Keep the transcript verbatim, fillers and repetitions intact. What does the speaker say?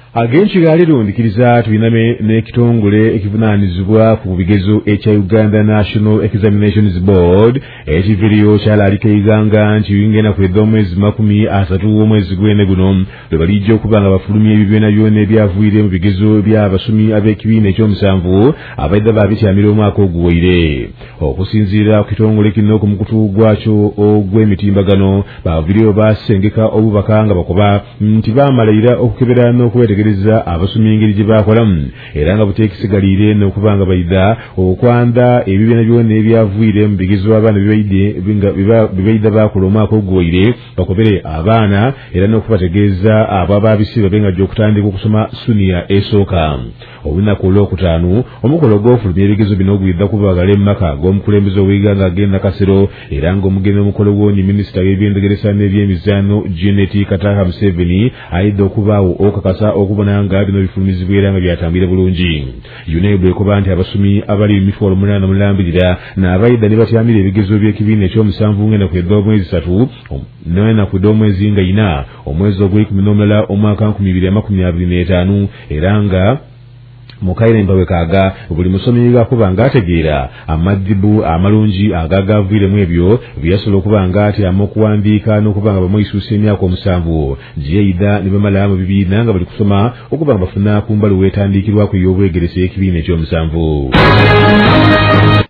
Agenshi ndikiriza tulina n'ekitongole ekivunaanyizibwa ku bigezo ekya Uganda National Examinations Board ekiviriyo kyalaalikeiganga nti ngenda kwedda omwezi makumi asatu w'omwezi gw'ene guno lwe balijja okuba nga bafulumya ebibiina byonna ebyavuire mu bigezo by'abasomi ab'ekibiina ekyomusanvu abaidde baabityamira omwaka oguwaire. Okusinziira ku kitongole kino ku mukutu gwakyo ogw'emitimbagano baaviriyo baasengeka obubaka nga bakoba nti baamalira okukebera n'okwetegereza abasomi engeri gye baakolamu era nga buteekisigalire n'okuba nga baida okwanda ebibiina byonna ebyavuire mu bigezo abaana bibaidde baakola omwaka oguwaire bakobere abaana era n'okubategeeza abo abaabisiba bengajja okutandika okusoma suniya esooka. Olunaku olwokutaano omukolo gw'ofulumya ebigezo bino gwidda kubagala emmaka g'omukulembeze ow'Uganda agenda Kasero era ng'omugenyi omukolo gw'oni minisita w'ebyendegeresa n'ebyemizaano Janet Kataha Museveni ayidde okubaawo okakasa okubona nga bino bifulumizibwa era nga byatambire bulungi. UNEB ekoba nti abasomi abali mu mitwalo munaana mu lambirira n'abayidda ne batyamira ebigezo by'ekibiina ekyomusanvu ngenda kwedda omwezi ssatu n'ena kwedda omwezi nga ina omwezi ogw'ekumi n'omulala omwaka nkumi ibiri amakumi abiri n'etaano era nga mukaire mbawe kaaga buli musomi gakuba ng'ategeera amaddibu amalungi agagaviiremu ebyo byasobola okuba ng'ati amakuwandiika n'okuba nga bamweyisuusa emyaka omusanvu gyeyida ne bamala mu bibiina nga bali kusoma okuba nga bafuna ku mbalo weetandikirwako ey'obwegeresa ekibiina ekyomusanvu.